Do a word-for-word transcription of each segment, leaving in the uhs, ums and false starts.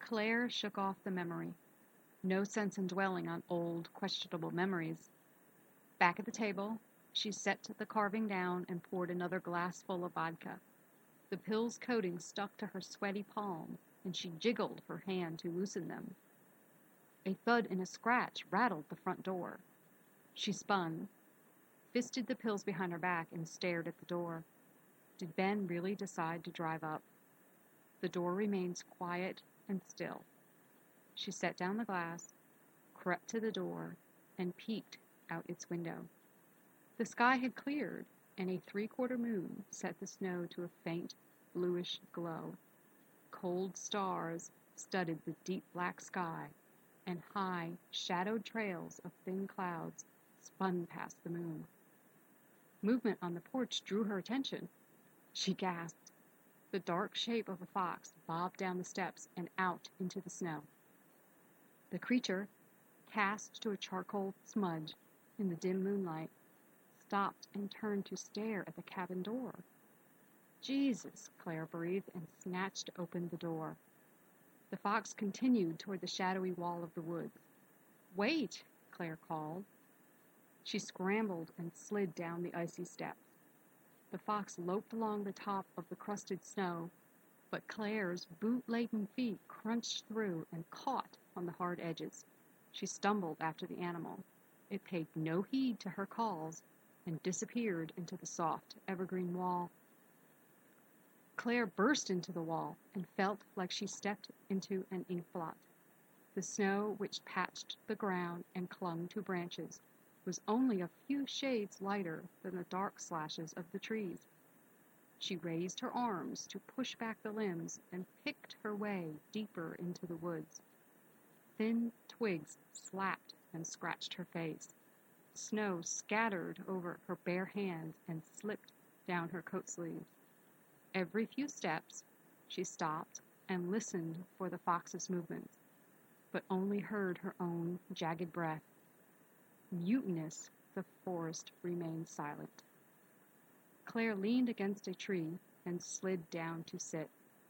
Claire shook off the memory. No sense in dwelling on old, questionable memories. Back at the table, she set the carving down and poured another glassful of vodka. The pill's coating stuck to her sweaty palm, and she jiggled her hand to loosen them. A thud and a scratch rattled the front door. She spun, fisted the pills behind her back, and stared at the door. Did Ben really decide to drive up? The door remains quiet and still. She set down the glass, crept to the door, and peeked out its window. The sky had cleared, and a three-quarter moon set the snow to a faint, bluish glow. Cold stars studded the deep black sky, and high, shadowed trails of thin clouds spun past the moon. Movement on the porch drew her attention. She gasped. The dark shape of a fox bobbed down the steps and out into the snow. The creature, cast to a charcoal smudge in the dim moonlight, stopped and turned to stare at the cabin door. Jesus, Claire breathed and snatched open the door. The fox continued toward the shadowy wall of the woods. Wait, Claire called. She scrambled and slid down the icy steps. The fox loped along the top of the crusted snow, but Claire's boot-laden feet crunched through and caught on the hard edges. She stumbled after the animal. It paid no heed to her calls and disappeared into the soft evergreen wall. Claire burst into the wall and felt like she stepped into an ink blot. The snow, which patched the ground and clung to branches, was only a few shades lighter than the dark slashes of the trees. She raised her arms to push back the limbs and picked her way deeper into the woods. Thin twigs slapped and scratched her face. Snow scattered over her bare hands and slipped down her coat sleeves. Every few steps, she stopped and listened for the fox's movements, but only heard her own jagged breath. Mutinous, the forest remained silent. Claire leaned against a tree and slid down to sit.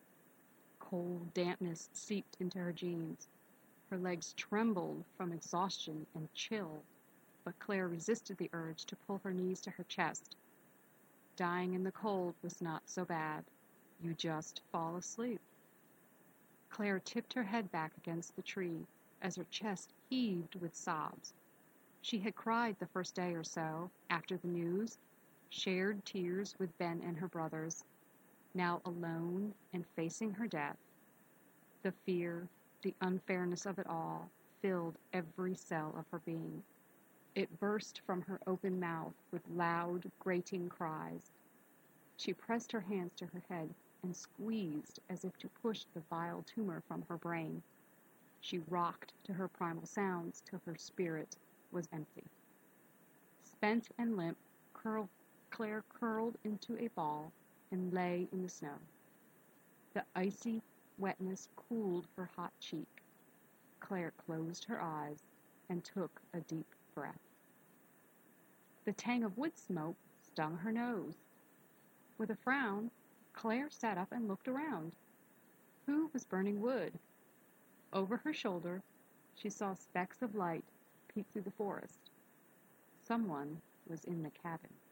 Cold dampness seeped into her jeans. Her legs trembled from exhaustion and chill, but Claire resisted the urge to pull her knees to her chest. Dying in the cold was not so bad. You just fall asleep. Claire tipped her head back against the tree as her chest heaved with sobs. She had cried the first day or so, after the news, shared tears with Ben and her brothers. Now alone and facing her death, the fear, the unfairness of it all, filled every cell of her being. It burst from her open mouth with loud, grating cries. She pressed her hands to her head and squeezed as if to push the vile tumor from her brain. She rocked to her primal sounds till her spirit was empty. Spent and limp, curled, Claire curled into a ball and lay in the snow. The icy wetness cooled her hot cheek. Claire closed her eyes and took a deep breath. The tang of wood smoke stung her nose. With a frown, Claire sat up and looked around. Who was burning wood? Over her shoulder, she saw specks of light peek through the forest. Someone was in the cabin.